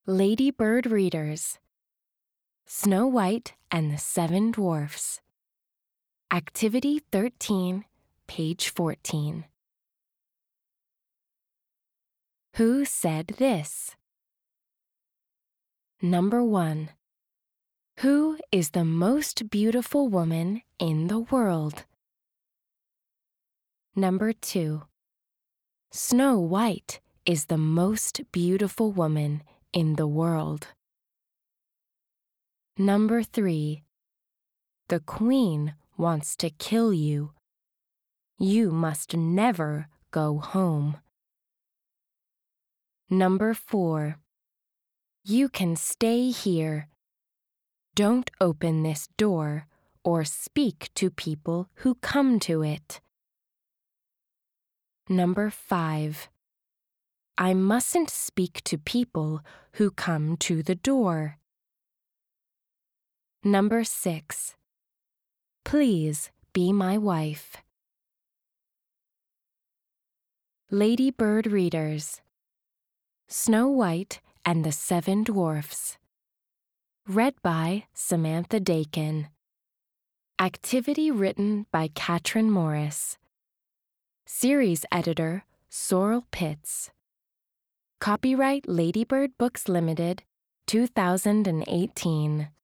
Ladybird Readers, Snow White and the Seven Dwarfs. Activity 13, page 14. Who said this? Number 1. Who is the most beautiful woman in the world? Number 2. Snow White is the most beautiful woman in the world. Number 3. The Queen wants to kill you. You must never go home. Number 4. You can stay here. Don't open this door or speak to people who come to it. Number 5. I mustn't speak to people who come to the door. Number 6. Please be my wife. Ladybird Readers, Snow White and the Seven Dwarfs. Read by Samantha Dakin. Activity written by Katrin Morris. Series editor Sorrel Pitts. Copyright Ladybird Books Limited, 2018.